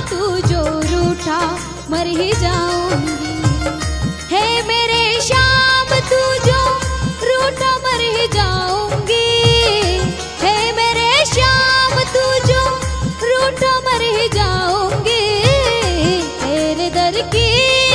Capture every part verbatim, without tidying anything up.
तू जो रूठा मर ही जाऊंगी। हे मेरे श्याम तू जो रूठा मर ही जाऊंगी। हे मेरे श्याम तू जो रूठा मर ही जाऊंगी। तेरे दर की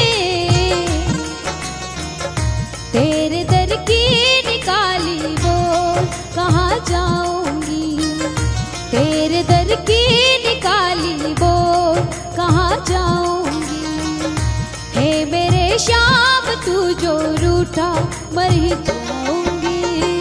तेरे दर की निकाली बोल कहाँ जाऊंगी। तेरे दर की निकाली बोल कहाँ जाऊंगी। हे मेरे श्याम तू जो रूठा मर ही जाऊंगी।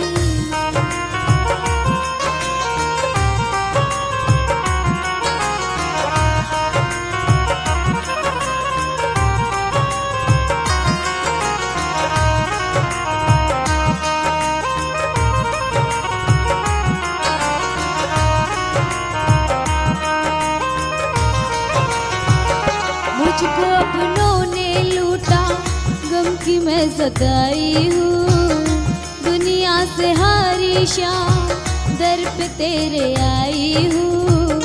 मुझको अपनों ने लूटा गम की मैं सताई हूँ। दुनिया से हारी शाम दर पे तेरे आई हूँ।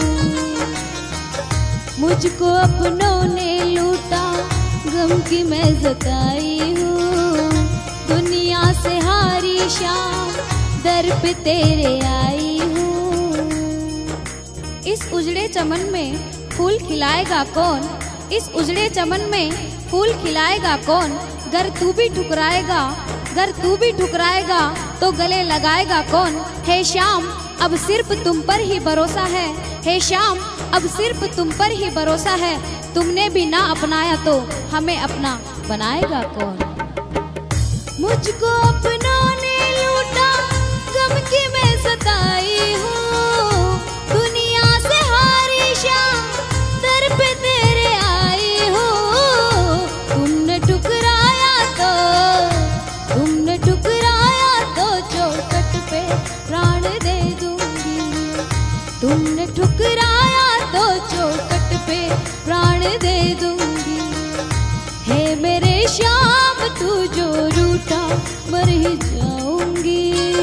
मुझको अपनों ने लूटा गम की मैं सताई हूँ। दुनिया से हारी शाम दर पे तेरे आई हूँ। इस उजड़े चमन में फूल खिलाएगा कौन। इस उजड़े चमन में फूल खिलाएगा कौन। गर तू भी ठुकराएगा गर तू भी ठुकराएगा तो गले लगाएगा कौन। हे श्याम अब सिर्फ तुम पर ही भरोसा है। हे श्याम अब सिर्फ तुम पर ही भरोसा है। तुमने भी ना अपनाया तो हमें अपना बनाएगा कौन। मुझको अपनों ने लूटा गम की मैं सताई हूँ। दुनिया से हारी शाम दर पे तेरे आई हूँ। तुमने ठुकराया तो तुमने ठुकराया तो चौखट पे प्राण दे दूंगी। तुमने ठुकराया तो चौखट पे प्राण दे दूंगी। हे मेरे श्याम तू जो रूठा मर ही जाऊंगी।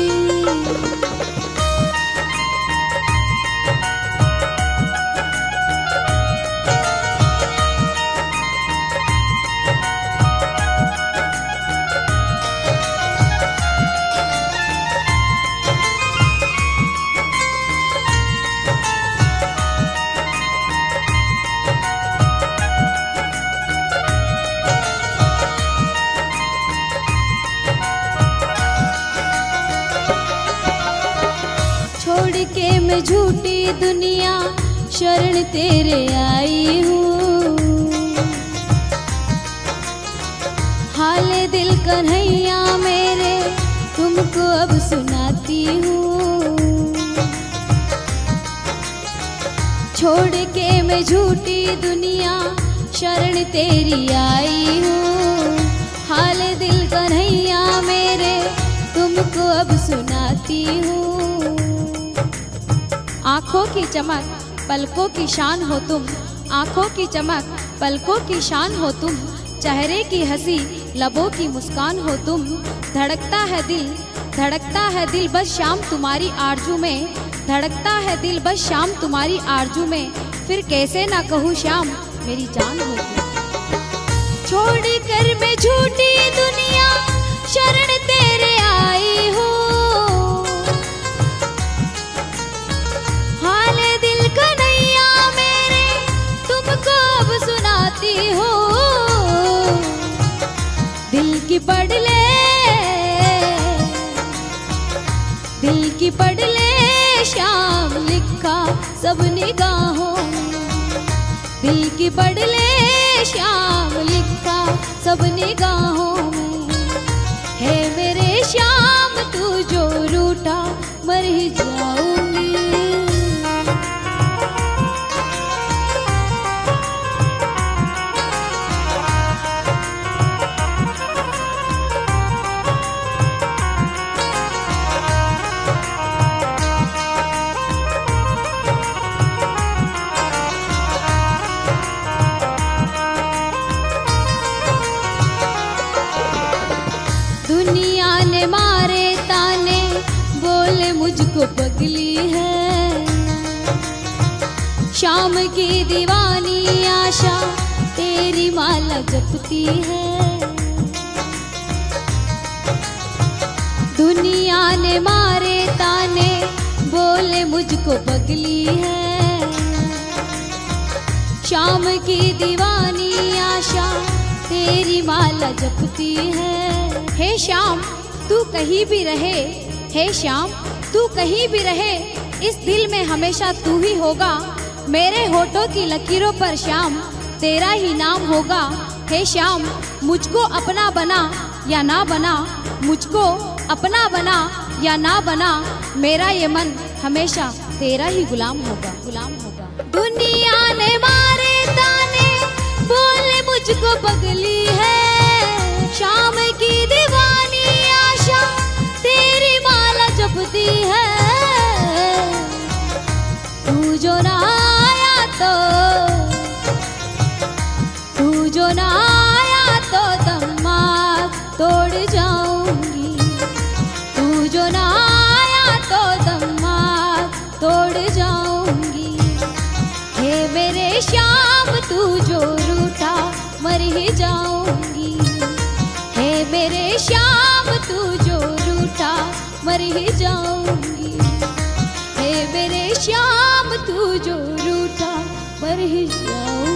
छोड़ के मैं झूठी दुनिया शरण तेरे आई हूँ। हाले दिल कन्हैया मेरे तुमको अब सुनाती हूँ। छोड़ के मैं झूठी दुनिया शरण तेरी आई हूँ। हाले दिल कन्हैया मेरे तुमको अब सुनाती हूँ। आँखों की चमक पलकों की शान हो तुम। आँखों की चमक पलकों की शान हो तुम। चेहरे की हंसी लबों की मुस्कान हो तुम। धड़कता है दिल धड़कता है दिल बस शाम तुम्हारी आरजू में। धड़कता है दिल बस शाम तुम्हारी आरजू में। फिर कैसे ना कहूँ श्याम मेरी जान हो तुम। छोड़ कर मैं झूठी दुनिया शरण तेरे आई हूँ। हाले दिल कन्हैया मेरे तुमको अब सुनाती हूँ। दिल की पढ़ ले दिल की पढ़ ले श्याम लिखा सब निगाहों में। दिल की पढ़ ले श्याम लिखा सब निगाहों में। हे मेरे श्याम तू जो रूठा मर ही जाऊंगी। दुनिया ने मारे ताने बोले मुझको पगली है। शाम की दीवानी जपती है। दुनिया ने मारे ताने, बोले मुझको पगली है। शाम की दीवानी आशा तेरी माला जपती है। हे शाम तू कहीं भी रहे, हे शाम तू कहीं भी रहे, इस दिल में हमेशा तू ही होगा। मेरे होठों की लकीरों पर शाम तेरा ही नाम होगा। हे शाम मुझको अपना बना या ना बना, मुझको अपना बना या ना बना, मेरा ये मन हमेशा तेरा ही गुलाम होगा, गुलाम होगा। दुनिया ने मारे ताने, बोले मुझको पगली है। शाम की दीवानी आशा तेरी माला जपती है। तू जो ना आया तो, तू जो ना आया तो दिमाग तोड़ जाऊंगी। तू जो ना आया तो दिमाग तोड़ जाऊंगी। हे मेरे शाम तू जो रूठा मर ही जाऊंगी। हे मेरे शाम तू जो रूठा मर ही जाऊंगी। हे मेरे शाम तू जो रूठा मर ही जाऊंगी।